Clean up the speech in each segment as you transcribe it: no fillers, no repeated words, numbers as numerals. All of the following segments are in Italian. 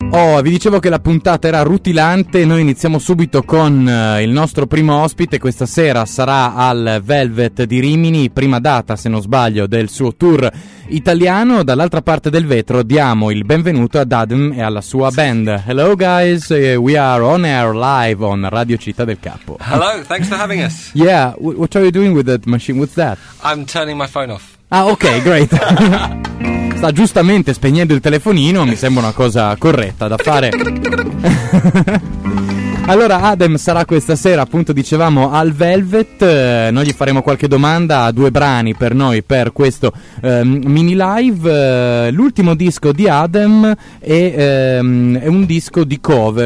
Oh, vi dicevo che la puntata era rutilante, noi iniziamo subito con il nostro primo ospite. Questa sera sarà al Velvet di Rimini, prima data se non sbaglio del suo tour italiano. Dall'altra parte del vetro diamo il benvenuto ad Adem e alla sua band. Hello guys, we are on air live on Radio Città del Capo. Hello, thanks for having us. Yeah, what are you doing with that machine? What's that? I'm turning my phone off. Ah, ok, great. Sta giustamente spegnendo il telefonino, mi sembra una cosa corretta da fare. Allora, Adem sarà questa sera, appunto dicevamo, al Velvet. Noi gli faremo qualche domanda a 2 brani per noi, per questo mini live. L'ultimo disco di Adem è un disco di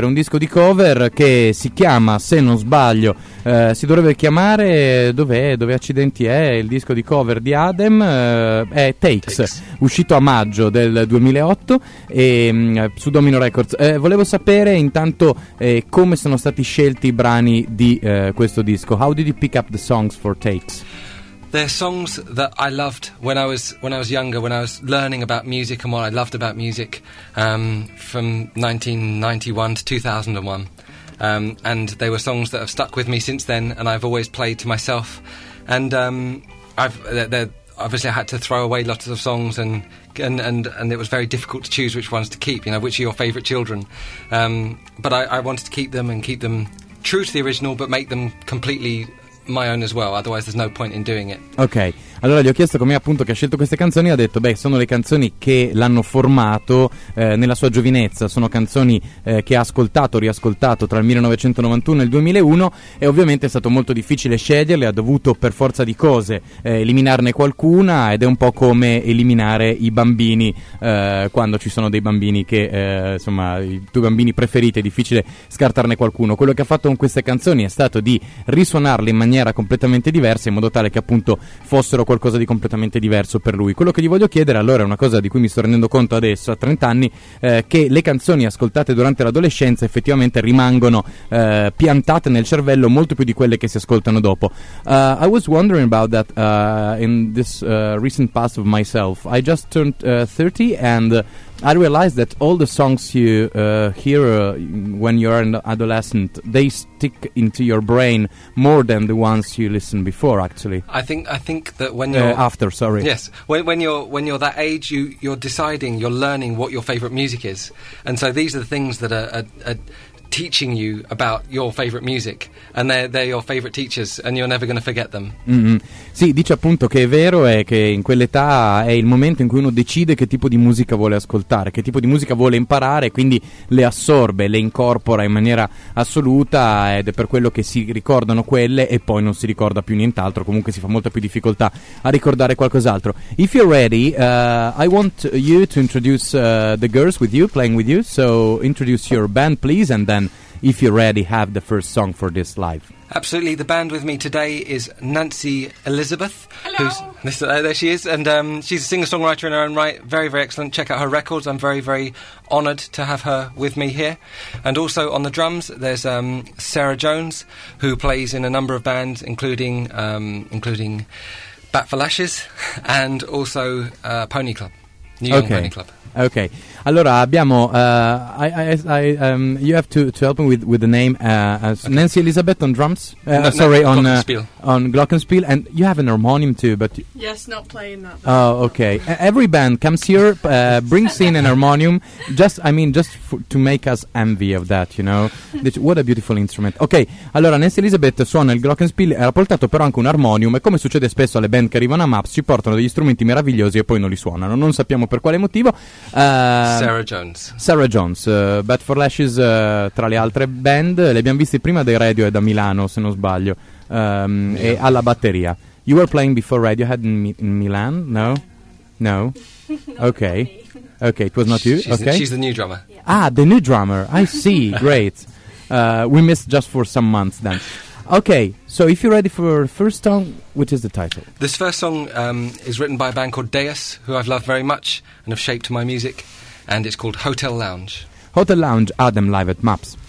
cover che si chiama, se non sbaglio, si dovrebbe chiamare, dove accidenti è il disco di cover di Adem? È Takes, uscito a maggio del 2008 su Domino Records. Volevo sapere intanto come sono stati scelti i brani di questo disco. How did you pick up the songs for Takes? They're songs that I loved when I was younger, when I was learning about music and what I loved about music, from 1991 to 2001. And they were songs that have stuck with me since then, and I've always played to myself. And obviously I had to throw away lots of songs, and it was very difficult to choose which ones to keep, which are your favourite children. But I wanted to keep them true to the original, but make them completely my own as well, otherwise there's no point in doing it. Ok, allora gli ho chiesto come appunto che ha scelto queste canzoni, ha detto sono le canzoni che l'hanno formato nella sua giovinezza, sono canzoni che ha ascoltato, riascoltato tra il 1991 e il 2001, e ovviamente è stato molto difficile sceglierle, ha dovuto per forza di cose eliminarne qualcuna, ed è un po' come eliminare i bambini quando ci sono dei bambini che insomma i tuoi bambini preferiti, è difficile scartarne qualcuno. Quello che ha fatto con queste canzoni è stato di risuonarle in maniera completamente diversa, in modo tale che appunto fossero qualcosa di completamente diverso per lui. Quello che gli voglio chiedere allora è una cosa di cui mi sto rendendo conto adesso a 30 anni, che le canzoni ascoltate durante l'adolescenza effettivamente rimangono piantate nel cervello molto più di quelle che si ascoltano dopo. I was wondering about that in this recent past of myself. I just turned 30 and I realized that all the songs you hear when you're an adolescent, they stick into your brain more than the ones you listened before. Actually, I think that when you're after, sorry, yes, when you're that age, you're deciding, you're learning what your favorite music is, and so these are the things that are teaching you about your favorite music, and they're your favorite teachers, and you're never going to forget them. Mm-hmm. Sì, dice appunto che è vero, è che in quell'età è il momento in cui uno decide che tipo di musica vuole ascoltare, che tipo di musica vuole imparare, quindi le assorbe, le incorpora in maniera assoluta, ed è per quello che si ricordano quelle e poi non si ricorda più nient'altro. Comunque si fa molta più difficoltà a ricordare qualcos'altro. If you're ready, I want you to introduce the girls with you, playing with you, so introduce your band please, and then if you're ready, have the first song for this live. Absolutely. The band with me today is Nancy Elizabeth. Hello. There she is, and she's a singer-songwriter in her own right. Very, very excellent. Check out her records. I'm very, very honoured to have her with me here. And also on the drums, there's Sarah Jones, who plays in a number of bands, including Bat for Lashes and also Pony Club, New Young Pony Club. Ok, allora abbiamo you have to help me with the name, Nancy Elizabeth on drums, on glockenspiel, and you have an harmonium too, but yes, not playing that. Oh, okay. Every band comes here, brings in an harmonium, just to make us envy of that, What a beautiful instrument. Ok, allora Nancy Elizabeth suona il glockenspiel, ha portato però anche un harmonium, e come succede spesso alle band che arrivano a Maps, ci portano degli strumenti meravigliosi e poi non li suonano, non sappiamo per quale motivo. Sarah Jones, Bat for Lashes, tra le altre band, le abbiamo viste prima dai Radiohead a Milano, se non sbaglio, e alla batteria. You were playing before Radiohead in Milan? No? Okay, it was not you? She's the new drummer. Yeah. Ah, the new drummer, I see, great. We missed just for some months then. Okay, so if you're ready for the first song, which is the title? This first song is written by a band called Deus, who I've loved very much and have shaped my music, and it's called Hotel Lounge. Hotel Lounge, Adem live at Maps.